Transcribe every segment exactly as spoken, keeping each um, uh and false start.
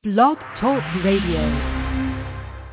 Blog Talk Radio.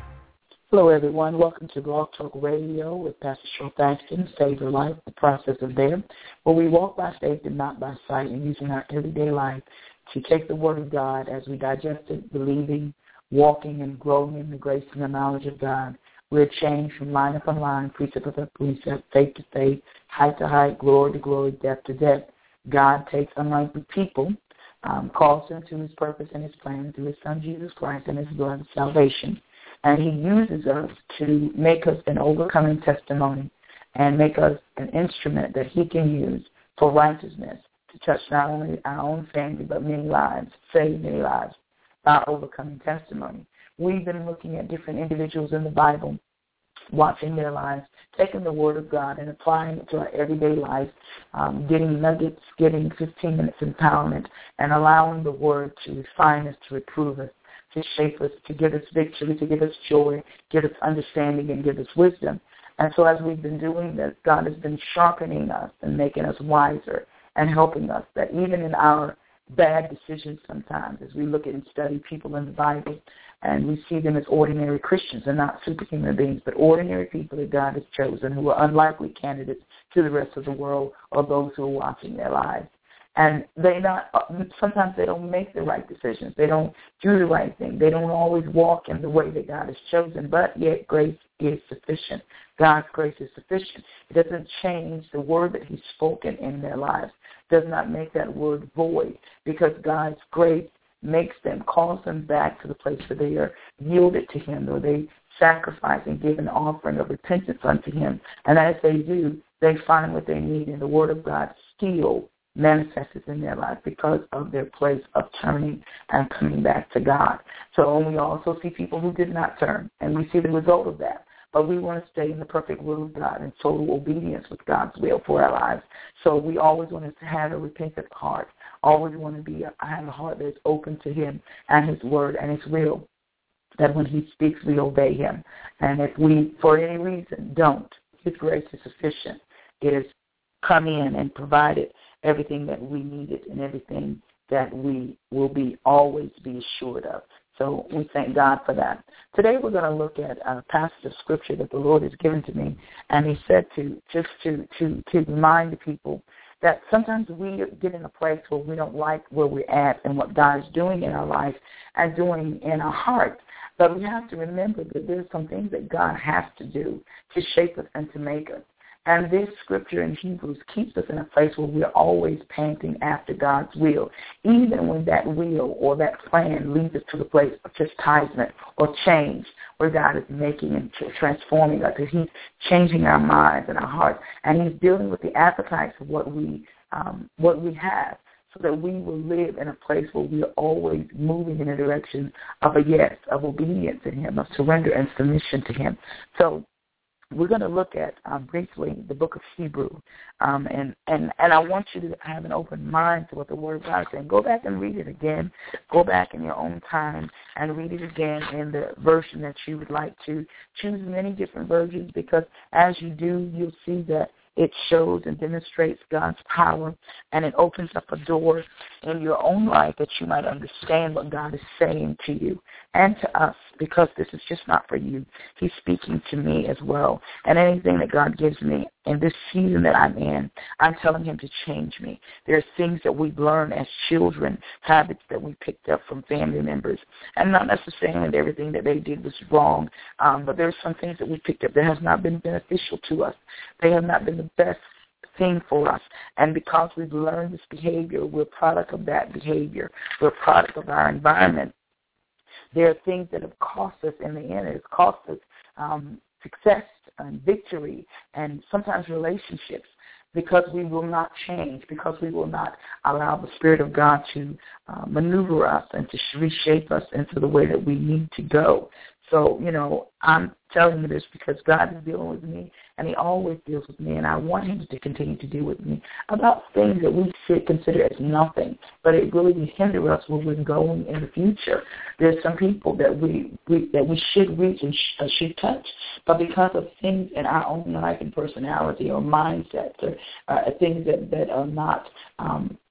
Hello, everyone. Welcome to Blog Talk Radio with Pastor Cheryl Thaxton, Save Your Life, the process of there, where we walk by faith and not by sight, and using our everyday life to take the Word of God as we digest it, believing, walking, and growing in the grace and the knowledge of God. We're changed from line upon line, precept upon precept, faith to faith, height to height, glory to glory, depth to depth. God takes unlikely people, um, calls them to his purpose and his plan through his Son, Jesus Christ, and his blood of salvation. And he uses us to make us an overcoming testimony and make us an instrument that he can use for righteousness to touch not only our own family but many lives, save many lives by overcoming testimony. We've been looking at different individuals in the Bible, watching their lives, taking the Word of God and applying it to our everyday life, um, getting nuggets, getting fifteen minutes empowerment, and allowing the Word to refine us, to reprove us, to shape us, to give us victory, to give us joy, give us understanding, and give us wisdom. And so as we've been doing this, God has been sharpening us and making us wiser and helping us that even in our bad decisions sometimes, as we look at and study people in the Bible, and we see them as ordinary Christians and not superhuman beings, but ordinary people that God has chosen who are unlikely candidates to the rest of the world or those who are watching their lives. And they not sometimes they don't make the right decisions. They don't do the right thing. They don't always walk in the way that God has chosen, but yet grace is sufficient. God's grace is sufficient. It doesn't change the word that he's spoken in their lives. It does not make that word void, because God's grace makes them, calls them back to the place where they are yielded to him, or they sacrifice and give an offering of repentance unto him. And as they do, they find what they need, and the word of God still manifests in their life because of their place of turning and coming back to God. So we also see people who did not turn, and we see the result of that. But we want to stay in the perfect will of God in total obedience with God's will for our lives. So we always want to have a repentant heart, always want to be a, have a heart that is open to him and his word and his will, that when he speaks, we obey him. And if we, for any reason, don't, his grace is sufficient. It has come in and provided everything that we needed and everything that we will be always be assured of. So we thank God for that. Today we're going to look at a passage of scripture that the Lord has given to me, and he said to just to, to, to remind the people that sometimes we get in a place where we don't like where we're at and what God is doing in our life and doing in our heart. But we have to remember that there's some things that God has to do to shape us and to make us. And this scripture in Hebrews keeps us in a place where we're always panting after God's will, even when that will or that plan leads us to the place of chastisement or change, where God is making and transforming us. He's changing our minds and our hearts, and he's dealing with the appetites of what we um, what we have, so that we will live in a place where we are always moving in the direction of a yes, of obedience to him, of surrender and submission to him. So we're going to look at um, briefly the book of Hebrew, um, and, and, and I want you to have an open mind to what the Word of God is saying. Go back and read it again. Go back in your own time and read it again in the version that you would like to. Choose many different versions, because as you do, you'll see that it shows and demonstrates God's power, and it opens up a door in your own life that you might understand what God is saying to you and to us, because this is just not for you. He's speaking to me as well. And anything that God gives me in this season that I'm in, I'm telling him to change me. There are things that we learn as children, habits that we picked up from family members, and not necessarily that everything that they did was wrong, um, but there are some things that we picked up that has not been beneficial to us. They have not been the best thing for us. And because we've learned this behavior, we're a product of that behavior. We're a product of our environment. There are things that have cost us in the end. It's cost us um, success and victory and sometimes relationships, because we will not change, because we will not allow the Spirit of God to uh, maneuver us and to reshape us into the way that we need to go. So, you know, I'm telling you this because God is dealing with me, and he always deals with me, and I want him to continue to deal with me about things that we should consider as nothing, but it really hinder us where we're going in the future. There's some people that we, we that we should reach and sh- uh, should touch, but because of things in our own life and personality or mindsets or uh, things that, that are not um,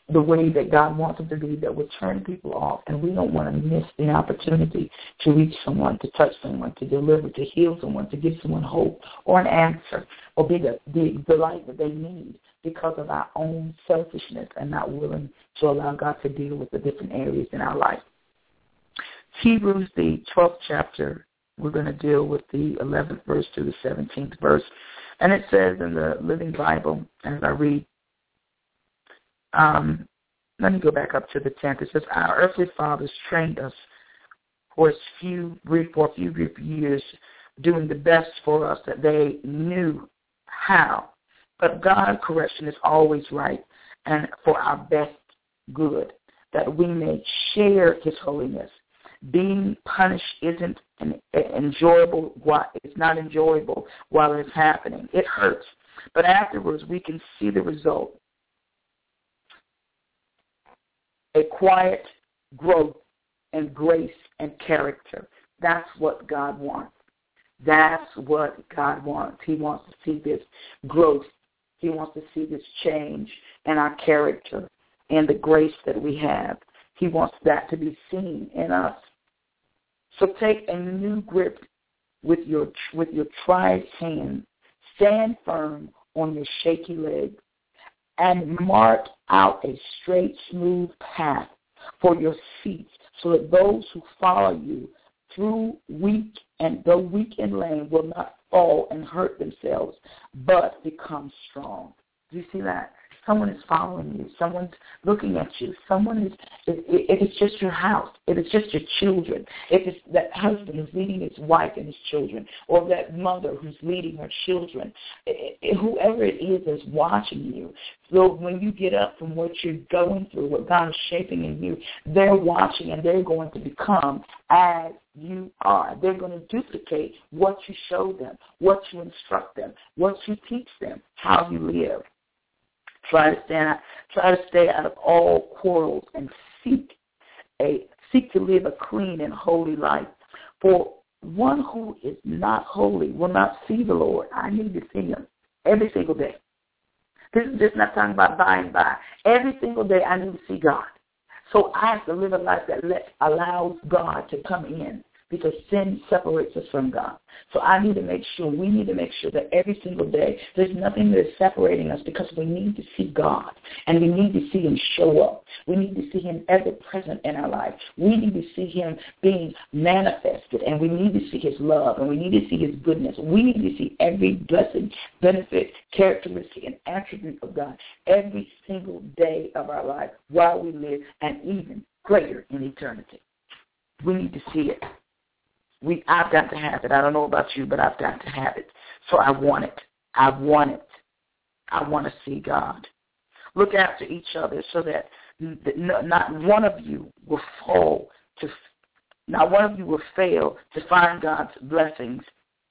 the way that God wants them to be, that will turn people off. And we don't want to miss the opportunity to reach someone, to touch someone, to deliver, to heal someone, to give someone hope or an answer, or be the, the, the light that they need because of our own selfishness and not willing to allow God to deal with the different areas in our life. Hebrews, the twelfth chapter, we're going to deal with the eleventh verse to the seventeenth verse. And it says in the Living Bible, as I read, um, let me go back up to the tenth. It says, our earthly fathers trained us for a few brief, for a few brief years, doing the best for us that they knew how. But God's correction is always right and for our best good, that we may share his holiness. Being punished isn't an enjoyable. It's not enjoyable while it's happening. It hurts, but afterwards we can see the result: a quiet growth in grace and character. That's what God wants. That's what God wants. He wants to see this growth. He wants to see this change in our character and the grace that we have. He wants that to be seen in us. So take a new grip with your with your tried hand. Stand firm on your shaky legs and mark out a straight, smooth path for your feet, so that those who follow you through weak and though weak and lame will not fall and hurt themselves, but become strong. Do you see that? Someone is following you. Someone's looking at you. Someone is, if it's just your house, if it's just your children, if it's that husband who's leading his wife and his children, or that mother who's leading her children, whoever it is that's watching you. So when you get up from what you're going through, what God is shaping in you, they're watching and they're going to become as you are. They're going to duplicate what you show them, what you instruct them, what you teach them, how you live. Try to stand, try to stay out of all quarrels and seek a seek to live a clean and holy life. For one who is not holy will not see the Lord. I need to see him every single day. This is just not talking about by and by. Every single day I need to see God. So I have to live a life that lets, allows God to come in, because sin separates us from God. So I need to make sure, we need to make sure that every single day there's nothing that is separating us, because we need to see God and we need to see him show up. We need to see him ever present in our life. We need to see him being manifested, and we need to see his love, and we need to see his goodness. We need to see every blessing, benefit, characteristic, and attribute of God every single day of our life while we live, and even greater in eternity. We need to see it. We, I've got to have it. I don't know about you, but I've got to have it. So I want it. I want it. I want to see God. Look after each other so that not one of you will fall to, not one of you will fail to find God's blessings.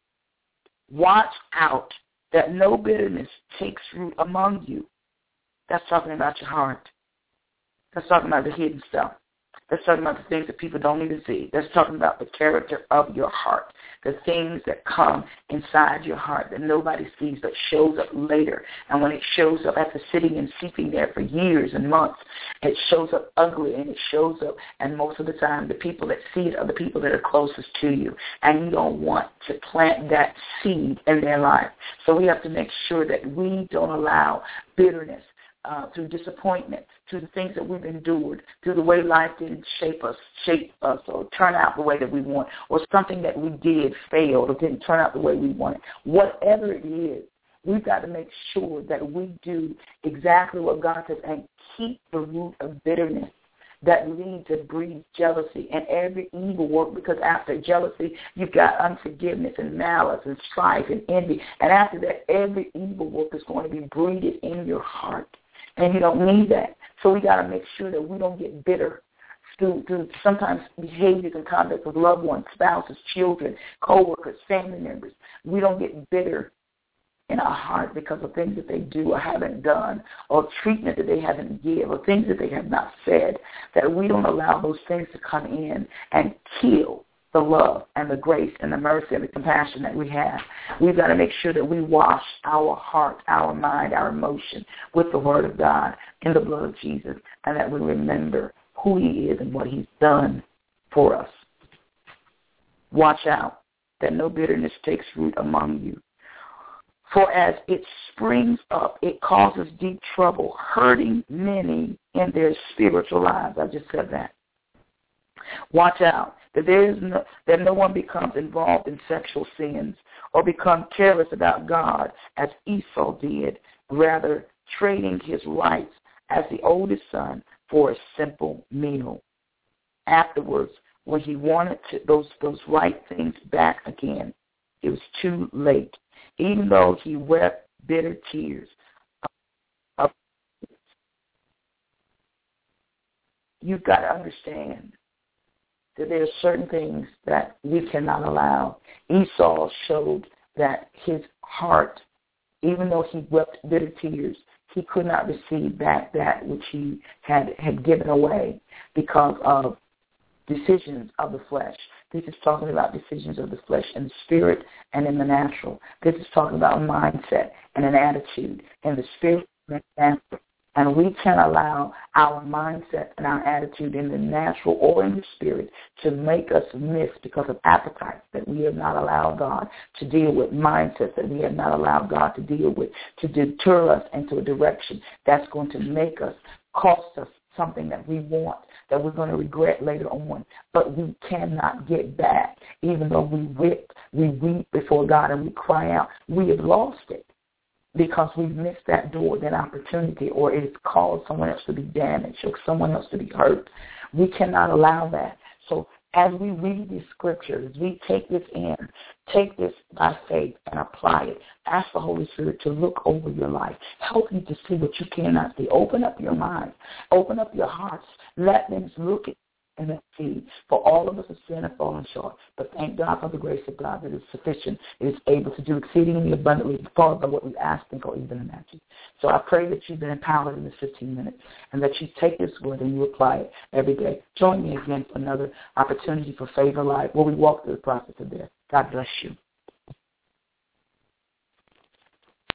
Watch out that no bitterness takes root among you. That's talking about your heart. That's talking about the hidden stuff. That's talking about the things that people don't even see. That's talking about the character of your heart, the things that come inside your heart that nobody sees but shows up later. And when it shows up after sitting and sleeping there for years and months, it shows up ugly, and it shows up, and most of the time the people that see it are the people that are closest to you. And you don't want to plant that seed in their life. So we have to make sure that we don't allow bitterness, Uh, through disappointment, through the things that we've endured, through the way life didn't shape us, shape us, or turn out the way that we want, or something that we did failed or didn't turn out the way we wanted. Whatever it is, we've got to make sure that we do exactly what God says and keep the root of bitterness that leads to breed jealousy and every evil work, because after jealousy, you've got unforgiveness and malice and strife and envy. And after that, every evil work is going to be breeded in your heart. And you don't need that. So we got to make sure that we don't get bitter through, through sometimes behaviors and conduct of loved ones, spouses, children, co-workers, family members. We don't get bitter in our heart because of things that they do or haven't done, or treatment that they haven't given, or things that they have not said, that we don't allow those things to come in and kill the love and the grace and the mercy and the compassion that we have. We've got to make sure that we wash our heart, our mind, our emotion with the Word of God in the blood of Jesus, and that we remember who He is and what He's done for us. Watch out that no bitterness takes root among you. For as it springs up, it causes deep trouble, hurting many in their spiritual lives. I just said that. Watch out that there is no, that no one becomes involved in sexual sins or become careless about God as Esau did, rather trading his rights as the oldest son for a simple meal. Afterwards, when he wanted to, those those right things back again, it was too late. Even though he wept bitter tears, of, you've got to understand that there are certain things that we cannot allow. Esau showed that his heart, even though he wept bitter tears, he could not receive back that which he had, had given away because of decisions of the flesh. This is talking about decisions of the flesh in the spirit and in the natural. This is talking about mindset and an attitude in the spirit and the natural. And we can allow our mindset and our attitude in the natural or in the spirit to make us miss because of appetites that we have not allowed God to deal with, mindsets that we have not allowed God to deal with, to deter us into a direction that's going to make us, cost us something that we want, that we're going to regret later on, but we cannot get back. Even though we weep, we weep before God and we cry out, we have lost it because we've missed that door, that opportunity, or it's caused someone else to be damaged or someone else to be hurt. We cannot allow that. So as we read these scriptures, as we take this in, take this by faith and apply it. Ask the Holy Spirit to look over your life. Help you to see what you cannot see. Open up your mind. Open up your hearts. Let them look at and see. For all of us have sinned and fallen short. But thank God for the grace of God that is sufficient. It is able to do exceedingly abundantly far above what we ask, think, or even imagine. So I pray that you've been empowered in this fifteen minutes and that you take this word and you apply it every day. Join me again for another opportunity for Favor Life where we walk through the process of death. God bless you.